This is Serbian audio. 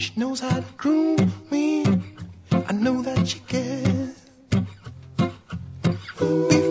She knows how to groom me. I know that she cares.